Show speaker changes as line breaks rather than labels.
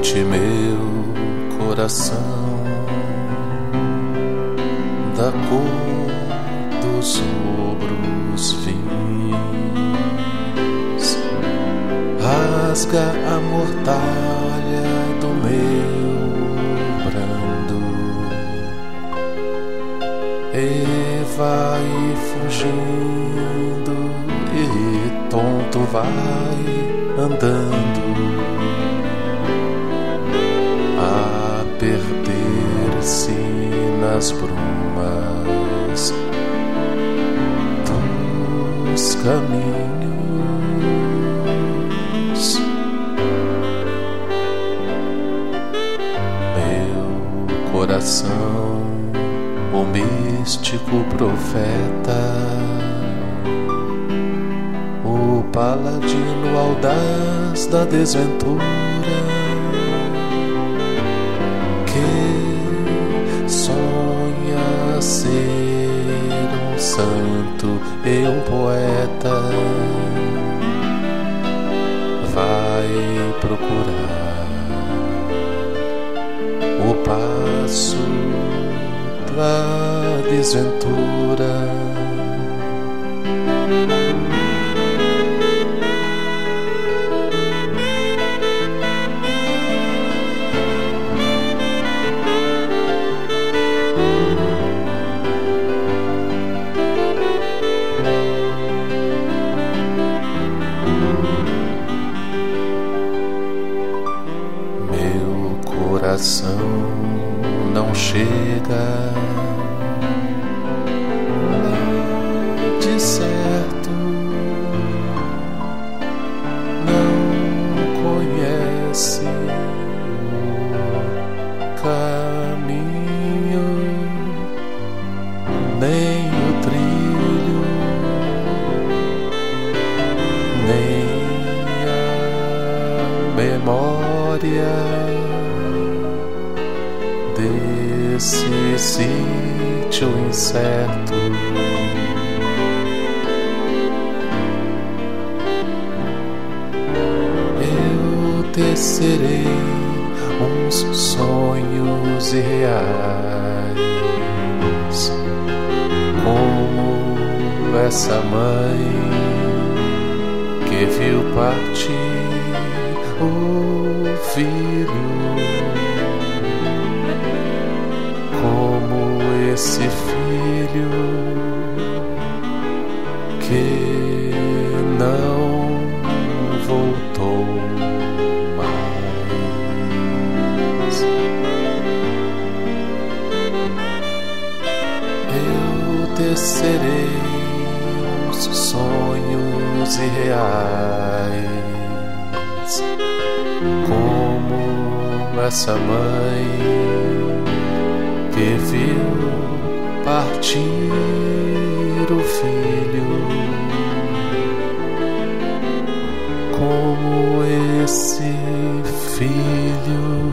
Enche meu coração da cor dos rubros vinhos, rasga a mortalha do meu brando e vai fugindo, e tonto vai andando a perder-se nas brumas dos caminhos. Meu coração, o místico profeta, o paladino audaz da desventura, que sonha ser um santo e um poeta, vai procurar o passo da desventura. Meu coração não chega de certo, não conhece o caminho, nem o trilho, nem a memória desse sítio incerto. Eu tecerei uns sonhos irreais, como essa mãe que viu partir o filho, como esse filho que não voltou mais. Eu tecerei uns sonhos irreais, como essa mãe que viu partir o filho, como esse filho